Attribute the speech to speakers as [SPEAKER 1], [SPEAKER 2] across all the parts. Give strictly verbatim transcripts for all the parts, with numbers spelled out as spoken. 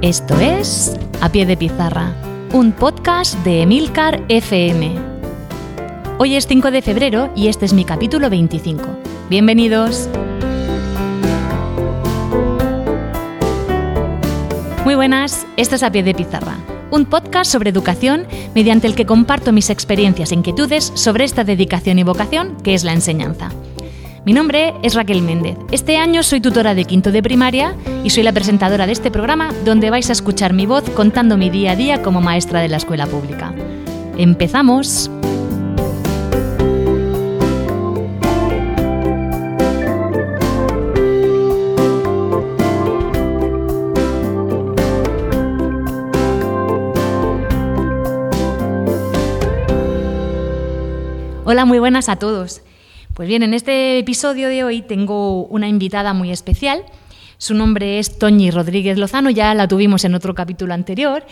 [SPEAKER 1] Esto es A Pie de Pizarra, un podcast de Emilcar F M. Hoy es cinco de febrero y este es mi capítulo veinticinco. ¡Bienvenidos! Muy buenas, esto es A Pie de Pizarra, un podcast sobre educación mediante el que comparto mis experiencias e inquietudes sobre esta dedicación y vocación que es la enseñanza. Mi nombre es Raquel Méndez. Este año soy tutora de quinto de primaria y soy la presentadora de este programa donde vais a escuchar mi voz contando mi día a día como maestra de la escuela pública. ¡Empezamos! Hola, muy buenas a todos. Pues bien, en este episodio de hoy tengo una invitada muy especial. Su nombre es Toñi Rodríguez Lozano, ya la tuvimos en otro capítulo anterior.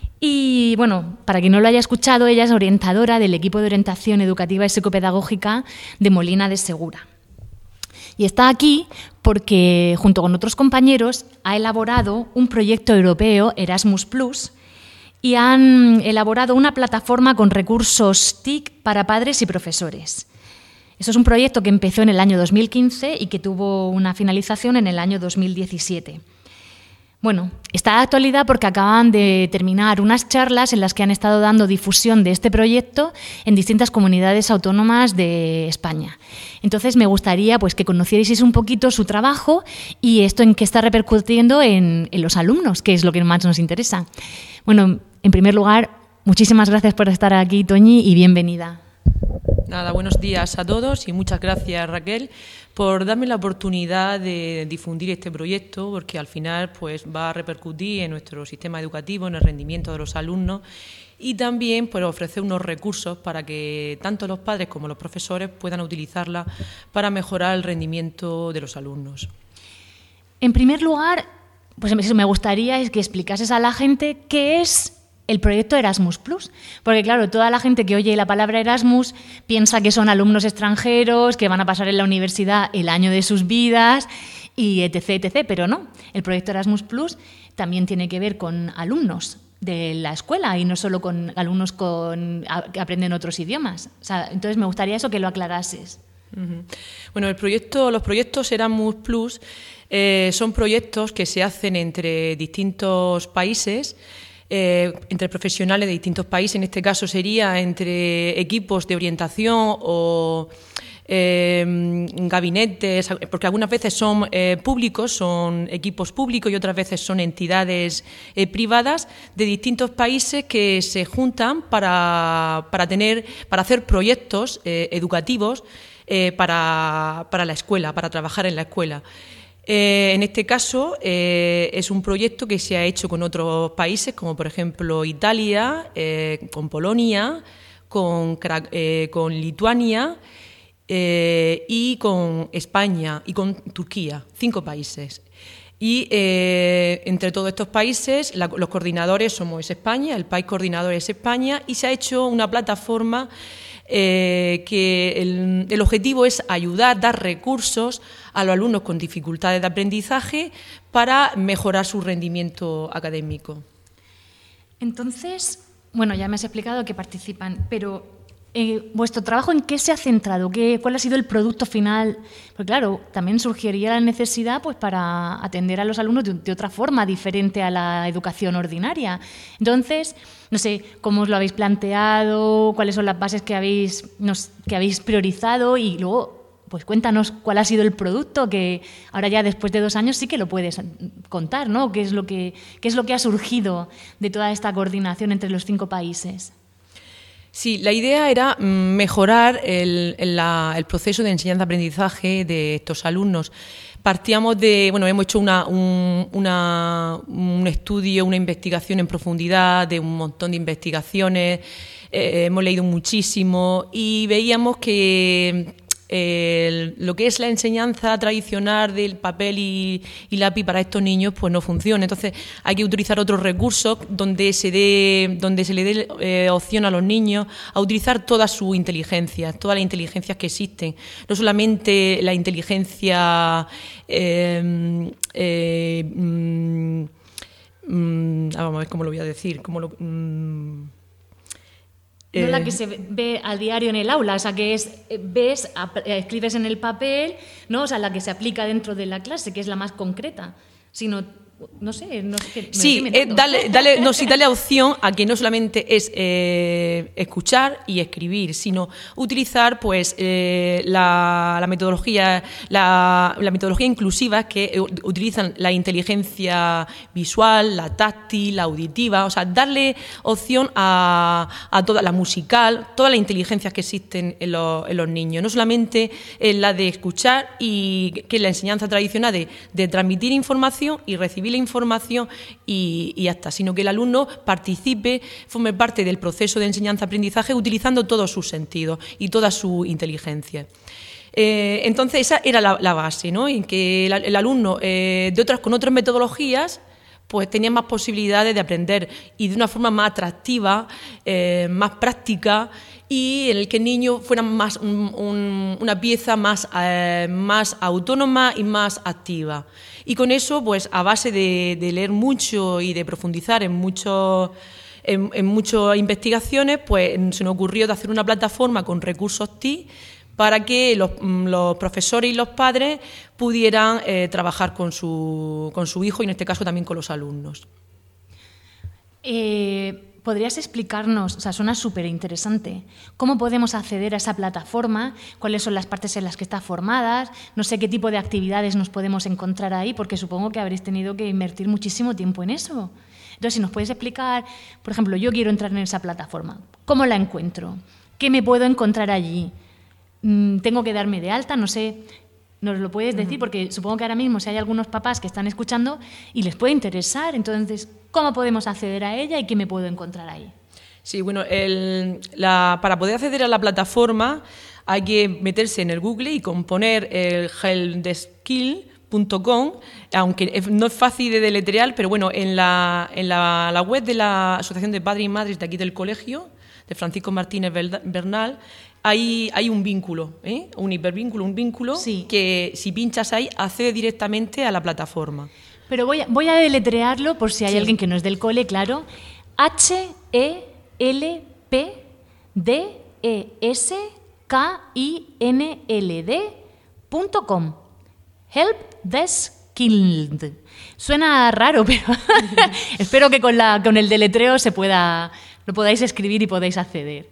[SPEAKER 1] Y bueno, para quien no lo haya escuchado, ella es orientadora del equipo de orientación educativa y psicopedagógica de Molina de Segura. Y está aquí porque, junto con otros compañeros, ha elaborado un proyecto europeo, Erasmus plus, y han elaborado una plataforma con recursos T I C para padres y profesores. Eso es un proyecto que empezó en el año dos mil quince y que tuvo una finalización en el año dos mil diecisiete. Bueno, está de actualidad porque acaban de terminar unas charlas en las que han estado dando difusión de este proyecto en distintas comunidades autónomas de España. Entonces me gustaría pues, que conocierais un poquito su trabajo y esto en qué está repercutiendo en, en los alumnos, que es lo que más nos interesa. Bueno, en primer lugar, muchísimas gracias por estar aquí, Toñi, y bienvenida.
[SPEAKER 2] Nada, buenos días a todos y muchas gracias, Raquel, por darme la oportunidad de difundir este proyecto, porque al final pues, va a repercutir en nuestro sistema educativo, en el rendimiento de los alumnos y también pues, ofrecer unos recursos para que tanto los padres como los profesores puedan utilizarla para mejorar el rendimiento de los alumnos.
[SPEAKER 1] En primer lugar, pues me gustaría que explicases a la gente qué es el proyecto Erasmus plus, porque claro, toda la gente que oye la palabra Erasmus piensa que son alumnos extranjeros, que van a pasar en la universidad el año de sus vidas y etc, etc, pero no, el proyecto Erasmus plus también tiene que ver con alumnos de la escuela y no solo con alumnos con, que aprenden otros idiomas. O sea, entonces me gustaría eso que lo aclarases.
[SPEAKER 2] Uh-huh. Bueno, el proyecto, los proyectos Erasmus plus eh, son proyectos que se hacen entre distintos países, Eh, entre profesionales de distintos países. En este caso sería entre equipos de orientación o eh, gabinetes, porque algunas veces son eh, públicos, son equipos públicos y otras veces son entidades eh, privadas de distintos países que se juntan para, para, tener, para hacer proyectos eh, educativos eh, para, para la escuela, para trabajar en la escuela. Eh, en este caso eh, es un proyecto que se ha hecho con otros países, como por ejemplo Italia, eh, con Polonia, con, eh, con Lituania eh, y con España y con Turquía, cinco países. Y eh, entre todos estos países la, los coordinadores somos España, el país coordinador es España y se ha hecho una plataforma Eh, que el, el objetivo es ayudar, dar recursos a los alumnos con dificultades de aprendizaje para mejorar su rendimiento académico.
[SPEAKER 1] Entonces, bueno, ya me has explicado que participan, pero eh, ¿vuestro trabajo en qué se ha centrado? ¿Qué, ¿Cuál ha sido el producto final? Porque claro, también surgiría la necesidad pues, para atender a los alumnos de, de otra forma diferente a la educación ordinaria. Entonces, no sé, cómo os lo habéis planteado, cuáles son las bases que habéis, nos, que habéis priorizado y luego, pues cuéntanos cuál ha sido el producto que ahora ya después de dos años sí que lo puedes contar, ¿no? ¿Qué es lo que, qué es lo que ha surgido de toda esta coordinación entre los cinco países?
[SPEAKER 2] Sí, la idea era mejorar el, la, el proceso de enseñanza-aprendizaje de estos alumnos. Partíamos de, bueno, hemos hecho una, un, una, un estudio, una investigación en profundidad de un montón de investigaciones, eh, hemos leído muchísimo y veíamos que eh, lo que es la enseñanza tradicional del papel y, y lápiz para estos niños pues no funciona. Entonces hay que utilizar otros recursos donde se dé, donde se le dé eh, opción a los niños a utilizar toda su inteligencia, todas las inteligencias que existen, no solamente la inteligencia eh, eh, mmm, vamos a ver cómo lo voy a decir, cómo lo... Mmm,
[SPEAKER 1] No eh, la que se ve al diario en el aula, o sea, que es, ves, escribes en el papel, ¿no? O sea, la que se aplica dentro de la clase, que es la más concreta, sino... No sé, no sé qué.
[SPEAKER 2] Sí, eh, dale, dale, no, sí, dale opción a que no solamente es eh, escuchar y escribir, sino utilizar pues eh, la, la metodología, la, la metodología inclusiva que utilizan la inteligencia visual, la táctil, la auditiva, o sea, darle opción a, a toda la musical, todas las inteligencias que existen en los, en los niños, no solamente en la de escuchar y que es la enseñanza tradicional de, de transmitir información y recibir la información y, y ya está, sino que el alumno participe, forme parte del proceso de enseñanza-aprendizaje utilizando todos sus sentidos y toda su inteligencia. Eh, entonces esa era la, la base, ¿no? En que el, el alumno eh, de otras, con otras metodologías pues tenía más posibilidades de aprender y de una forma más atractiva, eh, más práctica, y en el que el niño fuera más un, un, una pieza más, eh, más autónoma y más activa. Y con eso, pues a base de, de leer mucho y de profundizar en muchos... En, en muchas investigaciones, pues se nos ocurrió de hacer una plataforma con recursos T I para que los, los profesores y los padres pudieran eh, trabajar con su, con su hijo y en este caso también con los alumnos.
[SPEAKER 1] Eh, ¿Podrías explicarnos, o sea, suena súper interesante, cómo podemos acceder a esa plataforma, cuáles son las partes en las que está formada, no sé qué tipo de actividades nos podemos encontrar ahí, porque supongo que habréis tenido que invertir muchísimo tiempo en eso? Entonces, si nos puedes explicar, por ejemplo, yo quiero entrar en esa plataforma, ¿cómo la encuentro? ¿Qué me puedo encontrar allí? ¿Tengo que darme de alta? No sé, ¿nos lo puedes decir? Porque supongo que ahora mismo si hay algunos papás que están escuchando y les puede interesar, entonces, ¿cómo podemos acceder a ella y qué me puedo encontrar ahí?
[SPEAKER 2] Sí, bueno, el, la, para poder acceder a la plataforma hay que meterse en el Google y componer el helpdeskill punto com, aunque no es fácil de deletrear, pero bueno, en la, en la, la web de la Asociación de Padres y Madres de aquí del colegio, de Francisco Martínez Bernal, hay, hay un vínculo, ¿eh? un hipervínculo, un vínculo sí. que si pinchas ahí accede directamente a la plataforma.
[SPEAKER 1] Pero voy a, voy a deletrearlo por si hay sí. alguien que no es del cole, claro. H E L P D E S K I N L D punto com. Helpdeskill. Suena raro, pero espero que con, la, con el deletreo se pueda, lo podáis escribir y podáis acceder.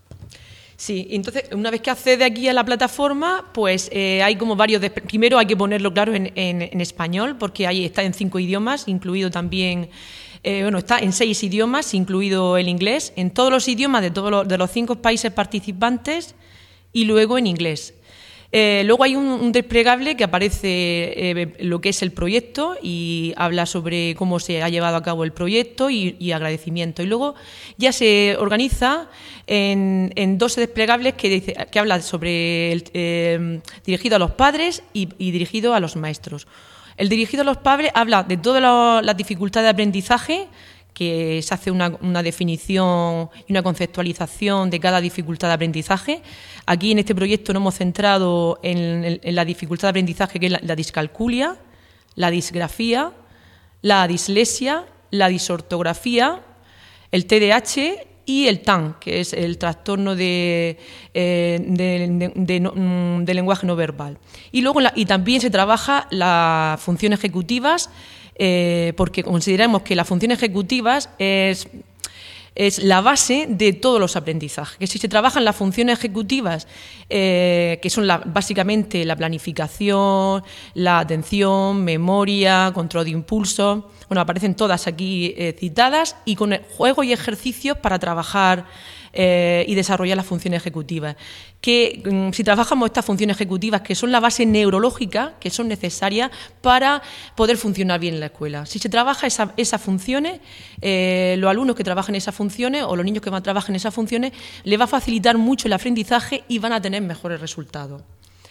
[SPEAKER 2] Sí, entonces una vez que accede aquí a la plataforma, pues eh, hay como varios... De, primero hay que ponerlo claro en, en, en español, porque ahí está en cinco idiomas, incluido también... Eh, bueno, está en seis idiomas, incluido el inglés, en todos los idiomas de, todos los, de los cinco países participantes y luego en inglés. Eh, luego hay un, un desplegable que aparece eh, lo que es el proyecto y habla sobre cómo se ha llevado a cabo el proyecto y, y agradecimiento. Y luego ya se organiza en, en dos desplegables que, dice, que habla sobre el, eh, dirigido a los padres y, y dirigido a los maestros. El dirigido a los padres habla de todas las dificultades de aprendizaje, que se hace una, una definición y una conceptualización de cada dificultad de aprendizaje. Aquí en este proyecto nos hemos centrado en, en, en la dificultad de aprendizaje, que es la, la discalculia, la disgrafía, la dislexia, la disortografía, el T D A H y el T A N, que es el trastorno de, eh, de, de, de, de, de lenguaje no verbal. Y, luego la, y también se trabaja las funciones ejecutivas, Eh, porque consideramos que las funciones ejecutivas es, es la base de todos los aprendizajes. Que si se trabajan las funciones ejecutivas, eh, que son la, básicamente la planificación, la atención, memoria, control de impulsos, bueno, aparecen todas aquí eh, citadas, y con juegos y ejercicios para trabajar Eh, y desarrollar las funciones ejecutivas. Que mm, si trabajamos estas funciones ejecutivas, que son la base neurológica, que son necesarias para poder funcionar bien en la escuela. Si se trabaja esa, esas funciones, eh, los alumnos que trabajan esas funciones o los niños que trabajan esas funciones, les va a facilitar mucho el aprendizaje y van a tener mejores resultados.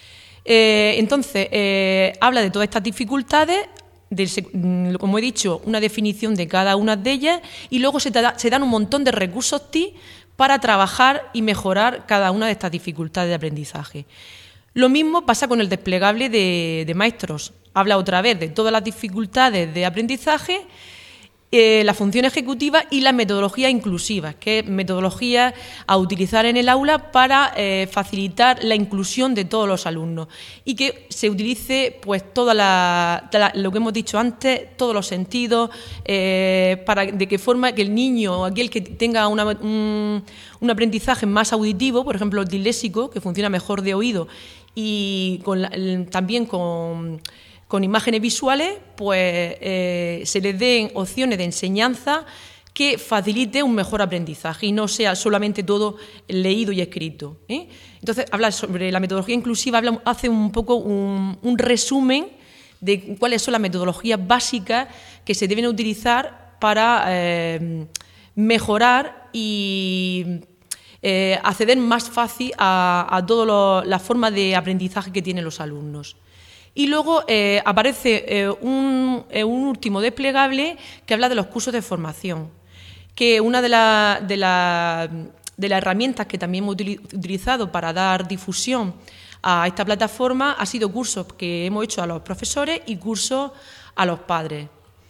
[SPEAKER 2] Eh, entonces, eh, habla de todas estas dificultades, de, como he dicho, una definición de cada una de ellas, y luego se, da, se dan un montón de recursos T I para trabajar y mejorar cada una de estas dificultades de aprendizaje. Lo mismo pasa con el desplegable de, de maestros. Habla otra vez de todas las dificultades de aprendizaje Eh, la función ejecutiva y la metodología inclusiva, que es metodología a utilizar en el aula para eh, facilitar la inclusión de todos los alumnos y que se utilice pues toda la, la, lo que hemos dicho antes, todos los sentidos, eh, para de qué forma que el niño o aquel que tenga una, un, un aprendizaje más auditivo, por ejemplo el disléxico, que funciona mejor de oído y con la, el, también con con imágenes visuales, pues eh, se les den opciones de enseñanza que facilite un mejor aprendizaje y no sea solamente todo leído y escrito, ¿eh? Entonces, habla sobre la metodología inclusiva, habla, hace un poco un, un resumen de cuáles son las metodologías básicas que se deben utilizar para eh, mejorar y eh, acceder más fácil a, a todas las formas de aprendizaje que tienen los alumnos. Y luego eh, aparece eh, un, eh, un último desplegable que habla de los cursos de formación, que una de las de la, de la herramientas que también hemos utilizado para dar difusión a esta plataforma ha sido cursos que hemos hecho a los profesores y cursos a los padres.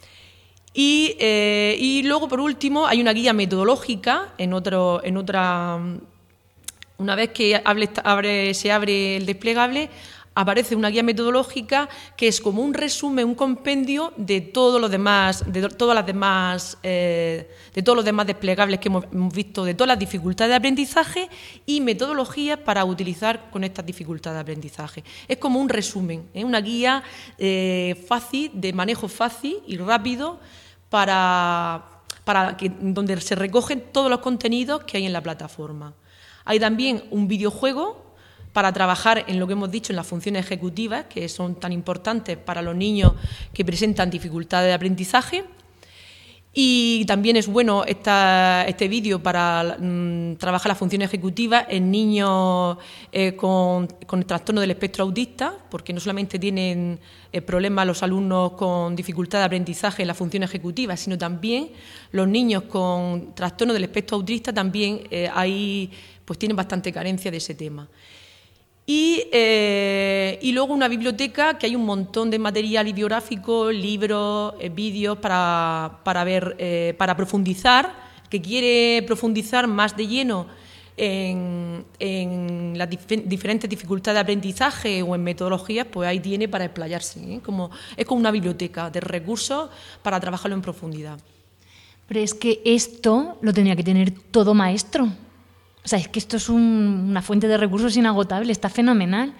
[SPEAKER 2] Y, eh, y luego, por último, hay una guía metodológica en, otro, en otra... Una vez que abre, abre, se abre el desplegable, aparece una guía metodológica que es como un resumen, un compendio de todos los demás, de todas las demás, eh, de todos los demás desplegables que hemos, hemos visto, de todas las dificultades de aprendizaje y metodologías para utilizar con estas dificultades de aprendizaje. Es como un resumen, ¿eh? Una guía eh, fácil, de manejo fácil y rápido para, para que, donde se recogen todos los contenidos que hay en la plataforma. Hay también un videojuego para trabajar en lo que hemos dicho en las funciones ejecutivas, que son tan importantes para los niños que presentan dificultades de aprendizaje. Y también es bueno esta, este vídeo para mmm, trabajar las funciones ejecutivas en niños eh, con, con el trastorno del espectro autista, porque no solamente tienen eh, problemas los alumnos con dificultad de aprendizaje en la función ejecutiva, sino también los niños con trastorno del espectro autista también eh, ahí, pues tienen bastante carencia de ese tema. Y, eh, y luego una biblioteca que hay un montón de material bibliográfico, libros, eh, vídeos para, para ver, eh, para profundizar, que quiere profundizar más de lleno en, en las dif- diferentes dificultades de aprendizaje o en metodologías, pues ahí tiene para explayarse, ¿eh? Como, es como una biblioteca de recursos para trabajarlo en profundidad.
[SPEAKER 1] Pero es que esto lo tenía que tener todo maestro. O sea, es que esto es un, una fuente de recursos inagotable, está fenomenal.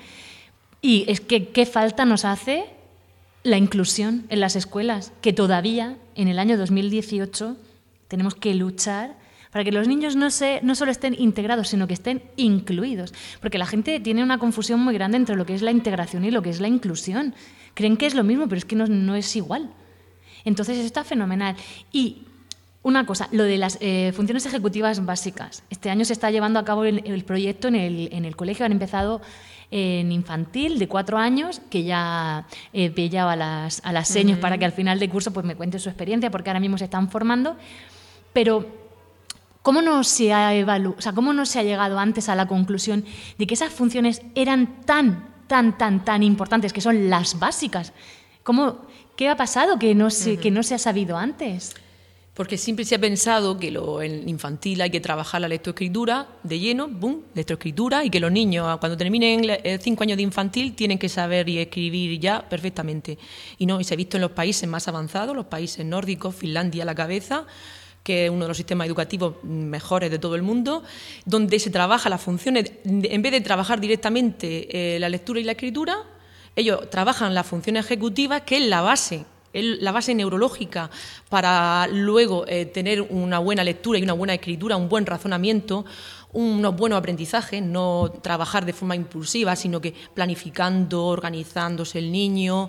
[SPEAKER 1] Y es que qué falta nos hace la inclusión en las escuelas, que todavía en el año dos mil dieciocho tenemos que luchar para que los niños no, se, no solo estén integrados, sino que estén incluidos. Porque la gente tiene una confusión muy grande entre lo que es la integración y lo que es la inclusión. Creen que es lo mismo, pero es que no, no es igual. Entonces, eso está fenomenal. Y una cosa, lo de las eh, funciones ejecutivas básicas. Este año se está llevando a cabo el, el proyecto en el, en el colegio. Han empezado en infantil de cuatro años, que ya he eh, pillado a las, a las señas uh-huh. para que al final del curso pues, me cuente su experiencia, porque ahora mismo se están formando. Pero, ¿cómo no se ha evalu- o sea, ¿cómo no se ha llegado antes a la conclusión de que esas funciones eran tan, tan, tan, tan importantes, que son las básicas? ¿Cómo, ¿Qué ha pasado que no se, uh-huh. que no se ha sabido antes?
[SPEAKER 2] Porque siempre se ha pensado que lo, en infantil hay que trabajar la lectoescritura de lleno, boom, lectoescritura, y que los niños cuando terminen cinco años de infantil tienen que saber y escribir ya perfectamente. Y no, y se ha visto en los países más avanzados, los países nórdicos, Finlandia a la cabeza, que es uno de los sistemas educativos mejores de todo el mundo, donde se trabaja las funciones, en vez de trabajar directamente eh, la lectura y la escritura, ellos trabajan las funciones ejecutivas, que es la base, la base neurológica para luego eh, tener una buena lectura y una buena escritura, un buen razonamiento, unos buenos aprendizajes, no trabajar de forma impulsiva, sino que planificando, organizándose el niño,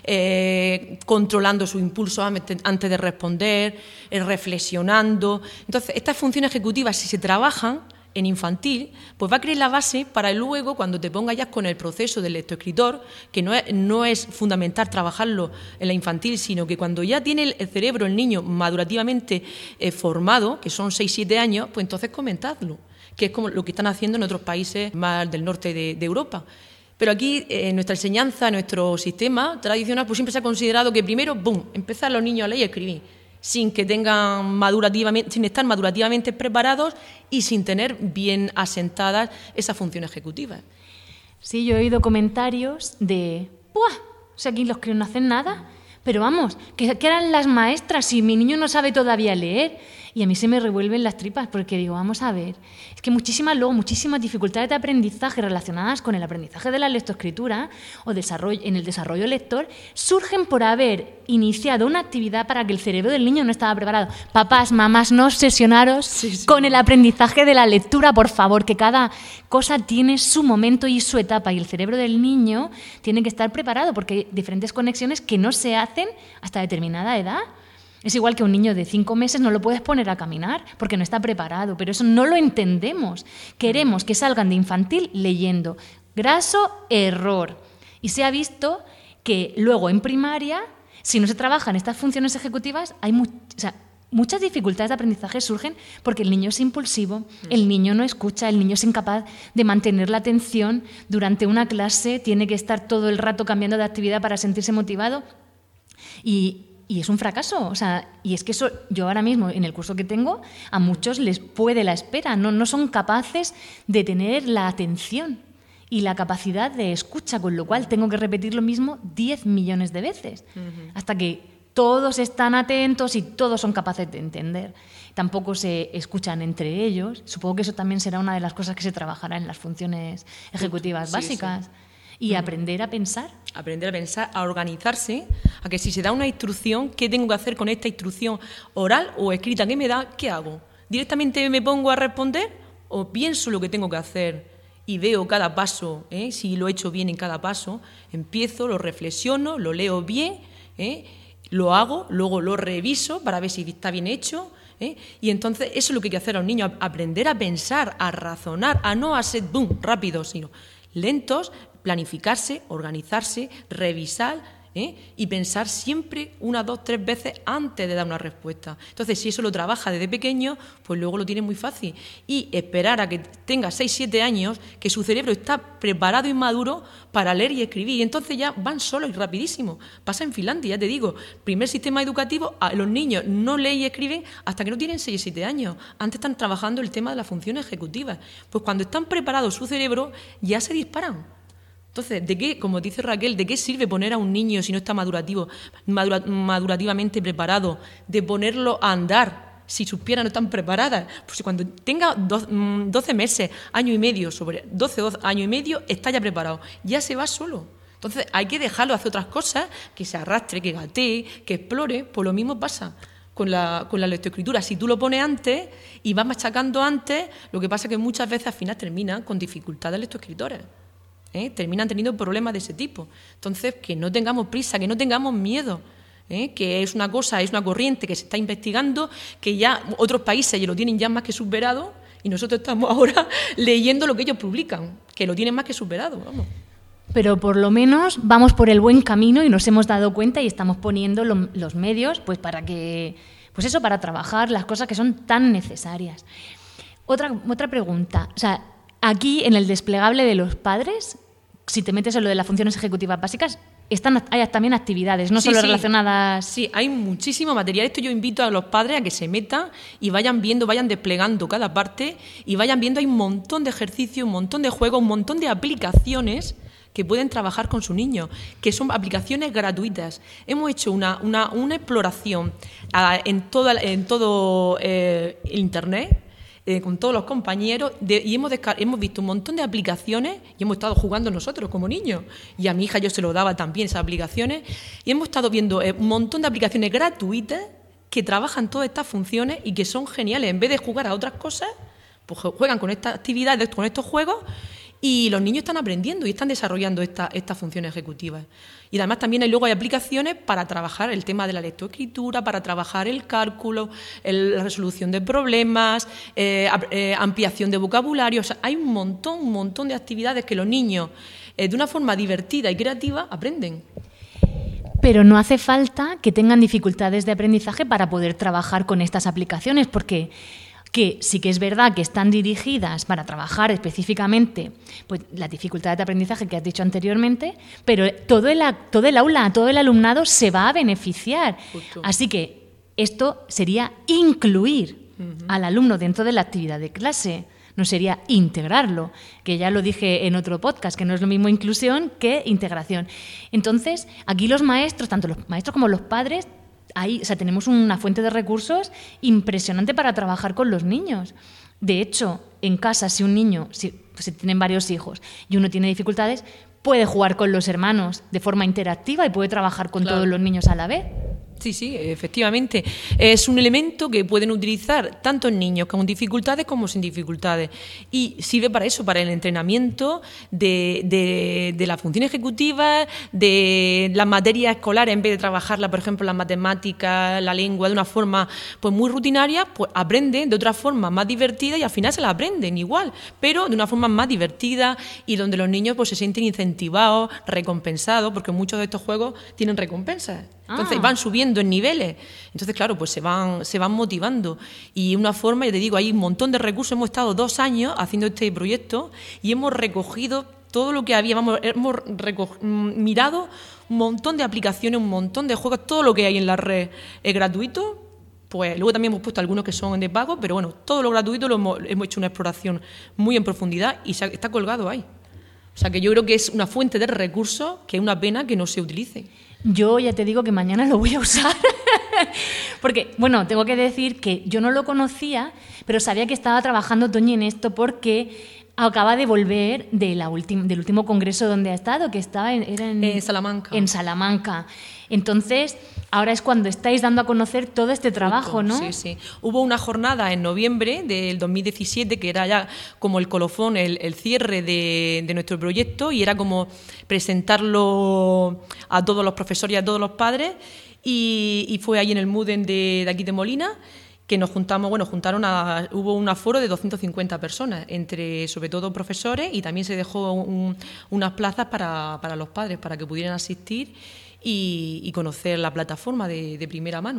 [SPEAKER 2] eh, controlando su impulso antes de responder, eh, reflexionando. Entonces, estas funciones ejecutivas, si se trabajan en infantil, pues va a crear la base para luego, cuando te pongas ya con el proceso del lectoescritor, que no es, no es fundamental trabajarlo en la infantil, sino que cuando ya tiene el cerebro, el niño, madurativamente eh, formado, que son seis siete años, pues entonces comentadlo, que es como lo que están haciendo en otros países más del norte de, de Europa. Pero aquí, en eh, nuestra enseñanza, nuestro sistema tradicional, pues siempre se ha considerado que primero, ¡bum!, empezar los niños a leer y escribir. sin que tengan madurativamente, sin estar madurativamente preparados y sin tener bien asentadas esas funciones ejecutivas.
[SPEAKER 1] Sí, yo he oído comentarios de, ¡buah! O sea, aquí los críos no hacen nada, pero vamos, que, que eran las maestras y mi niño no sabe todavía leer. Y a mí se me revuelven las tripas porque digo, vamos a ver, es que muchísimas, luego, muchísimas dificultades de aprendizaje relacionadas con el aprendizaje de la lectoescritura o desarrollo, en el desarrollo lector surgen por haber iniciado una actividad para que el cerebro del niño no estaba preparado. Papás, mamás, no obsesionaros sí, sí. con el aprendizaje de la lectura, por favor, que cada cosa tiene su momento y su etapa y el cerebro del niño tiene que estar preparado porque hay diferentes conexiones que no se hacen hasta determinada edad. Es igual que un niño de cinco meses no lo puedes poner a caminar porque no está preparado, pero eso no lo entendemos. Queremos que salgan de infantil leyendo. Graso error. Y se ha visto que luego en primaria, si no se trabajan estas funciones ejecutivas, hay mu- o sea, muchas dificultades de aprendizaje surgen porque el niño es impulsivo, el niño no escucha, el niño es incapaz de mantener la atención durante una clase, tiene que estar todo el rato cambiando de actividad para sentirse motivado y Y es un fracaso, o sea, y es que eso yo ahora mismo en el curso que tengo a muchos les puede la espera, no, no son capaces de tener la atención y la capacidad de escucha, con lo cual tengo que repetir lo mismo diez millones de veces, uh-huh. hasta que todos están atentos y todos son capaces de entender. Tampoco se escuchan entre ellos, supongo que eso también será una de las cosas que se trabajará en las funciones ejecutivas sí, básicas. Sí. Y uh-huh. aprender a pensar.
[SPEAKER 2] Aprender a pensar, a organizarse, a que si se da una instrucción, ¿qué tengo que hacer con esta instrucción oral o escrita que me da? ¿Qué hago? ¿Directamente me pongo a responder o pienso lo que tengo que hacer y veo cada paso, ¿eh? Si lo he hecho bien en cada paso? Empiezo, lo reflexiono, lo leo bien, ¿eh? Lo hago, luego lo reviso para ver si está bien hecho, ¿eh? Y entonces eso es lo que hay que hacer a un niño, aprender a pensar, a razonar, a no hacer boom, rápido, sino lentos, planificarse, organizarse, revisar ¿eh? y pensar siempre una, dos, tres veces antes de dar una respuesta. Entonces, si eso lo trabaja desde pequeño, pues luego lo tiene muy fácil. Y esperar a que tenga seis, siete años, que su cerebro está preparado y maduro para leer y escribir. Y entonces ya van solos y rapidísimo. Pasa en Finlandia, ya te digo, primer sistema educativo, a los niños no leen y escriben hasta que no tienen seis, siete años. Antes están trabajando el tema de las funciones ejecutivas. Pues cuando están preparados su cerebro, ya se disparan. Entonces, ¿de qué, como dice Raquel, de qué sirve poner a un niño si no está madurativo, madura, madurativamente preparado, de ponerlo a andar si sus piernas no están preparadas? Pues cuando tenga doce meses, año y medio, sobre doce, doce años y medio, está ya preparado, ya se va solo. Entonces, hay que dejarlo hacer otras cosas, que se arrastre, que gatee, que explore. Pues lo mismo pasa con la, con la lectoescritura. Si tú lo pones antes y vas machacando antes, lo que pasa es que muchas veces al final terminan con dificultades lectoescritores. ¿Eh? Terminan teniendo problemas de ese tipo. Entonces, que no tengamos prisa, que no tengamos miedo, ¿eh? Que es una cosa, es una corriente que se está investigando, que ya otros países ya lo tienen ya más que superado y nosotros estamos ahora leyendo lo que ellos publican, que lo tienen más que superado, vamos.
[SPEAKER 1] Pero por lo menos vamos por el buen camino y nos hemos dado cuenta y estamos poniendo lo, los medios pues para que, pues eso, para trabajar las cosas que son tan necesarias. Otra, otra pregunta, o sea, aquí en el desplegable de los padres, si te metes en lo de las funciones ejecutivas básicas, están, hay también actividades, no sí, solo sí. relacionadas...
[SPEAKER 2] Sí, hay muchísimo material. Esto yo invito a los padres a que se metan y vayan viendo, vayan desplegando cada parte y vayan viendo, hay un montón de ejercicios, un montón de juegos, un montón de aplicaciones que pueden trabajar con su niño, que son aplicaciones gratuitas. Hemos hecho una, una, una exploración a, en, toda, en todo eh, el Internet, Eh, con todos los compañeros de, y hemos, hemos visto un montón de aplicaciones y hemos estado jugando nosotros como niños y a mi hija yo se lo daba también esas aplicaciones y hemos estado viendo eh, un montón de aplicaciones gratuitas que trabajan todas estas funciones y que son geniales. En vez de jugar a otras cosas, pues juegan con estas actividades, con estos juegos y los niños están aprendiendo y están desarrollando esta, estas funciones ejecutivas. Y además también hay, luego hay aplicaciones para trabajar el tema de la lectoescritura, para trabajar el cálculo, el, la resolución de problemas, eh, eh, ampliación de vocabulario. O sea, hay un montón, un montón de actividades que los niños, eh, de una forma divertida y creativa, aprenden.
[SPEAKER 1] Pero no hace falta que tengan dificultades de aprendizaje para poder trabajar con estas aplicaciones, porque que sí que es verdad que están dirigidas para trabajar específicamente pues, las dificultades de aprendizaje que has dicho anteriormente, pero todo el, todo el aula, todo el alumnado se va a beneficiar. Justo. Así que Esto sería incluir uh-huh. al alumno dentro de la actividad de clase. No sería integrarlo, que ya lo dije en otro podcast, que no es lo mismo inclusión que integración. Entonces, aquí los maestros, tanto los maestros como los padres, ahí, o sea, tenemos una fuente de recursos impresionante para trabajar con los niños. De hecho, en casa, si un niño, si, si tienen varios hijos y uno tiene dificultades, puede jugar con los hermanos de forma interactiva y puede trabajar con claro. todos los niños a la vez.
[SPEAKER 2] Sí, sí, efectivamente. Es un elemento que pueden utilizar tanto niños con dificultades como sin dificultades. Y sirve para eso, para el entrenamiento de, de, de la función ejecutiva, de las materias escolares, en vez de trabajarla, por ejemplo, las matemáticas, la lengua, de una forma pues muy rutinaria, pues aprenden de otra forma más divertida y al final se la aprenden igual, pero de una forma más divertida y donde los niños pues se sienten incentivados, recompensados, porque muchos de estos juegos tienen recompensas. Entonces ah. van subiendo en niveles. Entonces, claro, pues se van, se van motivando. Y una forma, ya te digo, hay un montón de recursos. Hemos estado dos años haciendo este proyecto y hemos recogido todo lo que había. Vamos, hemos recogido, mirado un montón de aplicaciones, un montón de juegos, todo lo que hay en la red es gratuito. Pues luego también hemos puesto algunos que son de pago, pero bueno, todo lo gratuito lo hemos, hemos hecho una exploración muy en profundidad y se, está colgado ahí. O sea que yo creo que es una fuente de recursos que es una pena que no se utilice.
[SPEAKER 1] Yo ya te digo que mañana lo voy a usar, porque, bueno, tengo que decir que yo no lo conocía, pero sabía que estaba trabajando Toñi en esto porque acaba de volver de la ultim- del último congreso donde ha estado, que estaba en, era en,
[SPEAKER 2] en Salamanca.
[SPEAKER 1] En Salamanca. Entonces, ahora es cuando estáis dando a conocer todo este trabajo, ¿no?
[SPEAKER 2] Sí, sí. Hubo una jornada en noviembre del dos mil diecisiete que era ya como el colofón, el, el cierre de, de nuestro proyecto y era como presentarlo a todos los profesores y a todos los padres y, y fue ahí en el Muden de, de aquí de Molina que nos juntamos, bueno, juntaron a, hubo un aforo de doscientas cincuenta personas, entre sobre todo profesores y también se dejó un, unas plazas para, para los padres para que pudieran asistir y, y conocer la plataforma de, de primera mano.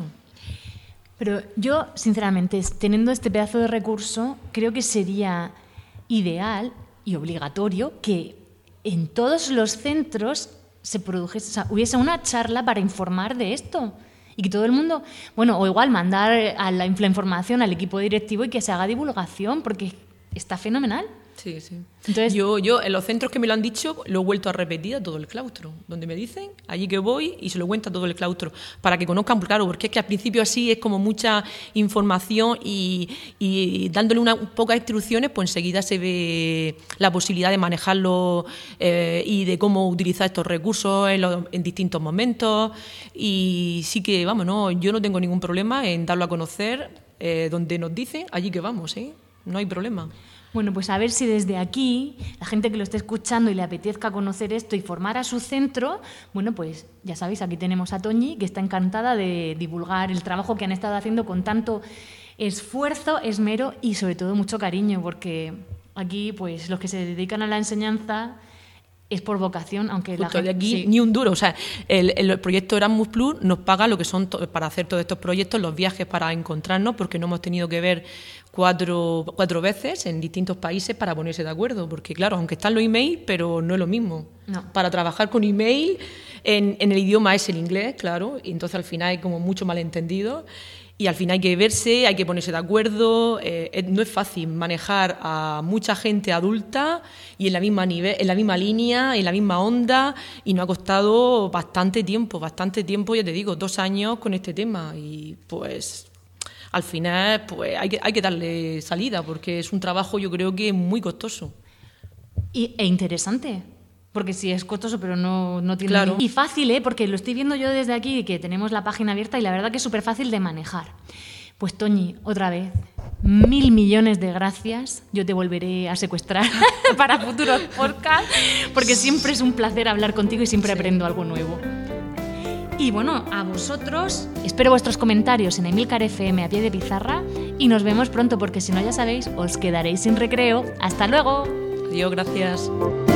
[SPEAKER 1] Pero yo, sinceramente, teniendo este pedazo de recurso, creo que sería ideal y obligatorio que en todos los centros se produjese, o sea, hubiese una charla para informar de esto. Y que todo el mundo, bueno, o igual mandar a la, la información al equipo directivo y que se haga divulgación, porque está fenomenal.
[SPEAKER 2] Sí, sí.
[SPEAKER 1] Entonces,
[SPEAKER 2] yo, yo en los centros que me lo han dicho lo he vuelto a repetir a todo el claustro. Donde me dicen, allí que voy y se lo cuento a todo el claustro. Para que conozcan, claro, porque es que al principio así es como mucha información y, y dándole unas pocas instrucciones, pues enseguida se ve la posibilidad de manejarlo eh, y de cómo utilizar estos recursos en, los, en distintos momentos. Y sí que, vamos, no, yo no tengo ningún problema en darlo a conocer eh, donde nos dicen, allí que vamos, ¿eh? No hay problema.
[SPEAKER 1] Bueno, pues a ver si desde aquí, la gente que lo esté escuchando y le apetezca conocer esto y formar a su centro, bueno, pues ya sabéis, aquí tenemos a Toñi, que está encantada de divulgar el trabajo que han estado haciendo con tanto esfuerzo, esmero y sobre todo mucho cariño, porque aquí, pues los que se dedican a la enseñanza es por vocación, aunque
[SPEAKER 2] Justo
[SPEAKER 1] la gente...
[SPEAKER 2] de aquí
[SPEAKER 1] sí.
[SPEAKER 2] ni un duro. O sea, el, el proyecto Erasmus Plus nos paga lo que son to- para hacer todos estos proyectos, los viajes para encontrarnos, porque no hemos tenido que ver cuatro, cuatro veces en distintos países para ponerse de acuerdo. Porque, claro, aunque están los emails, pero no es lo mismo.
[SPEAKER 1] No.
[SPEAKER 2] Para trabajar con email, en, en el idioma es el inglés, claro, y entonces al final hay como mucho malentendido. Y al final hay que verse, hay que ponerse de acuerdo. Eh, no es fácil manejar a mucha gente adulta y en la misma nivel, en la misma línea, en la misma onda, y nos ha costado bastante tiempo, bastante tiempo, ya te digo, dos años con este tema. Y pues al final pues hay que, hay que darle salida, porque es un trabajo, yo creo que muy costoso.
[SPEAKER 1] Y, e interesante. Porque sí, es costoso, pero no, no tiene...
[SPEAKER 2] Claro.
[SPEAKER 1] Ni... Y fácil, ¿eh? Porque lo estoy viendo yo desde aquí, que tenemos la página abierta y la verdad que es súper fácil de manejar. Pues Toñi, otra vez, mil millones de gracias. Yo te volveré a secuestrar para futuros podcasts, porque siempre es un placer hablar contigo y siempre sí. aprendo algo nuevo. Y bueno, a vosotros, espero vuestros comentarios en Emilcar F M a pie de pizarra y nos vemos pronto, porque si no, ya sabéis, os quedaréis sin recreo. ¡Hasta luego!
[SPEAKER 2] Adiós, gracias.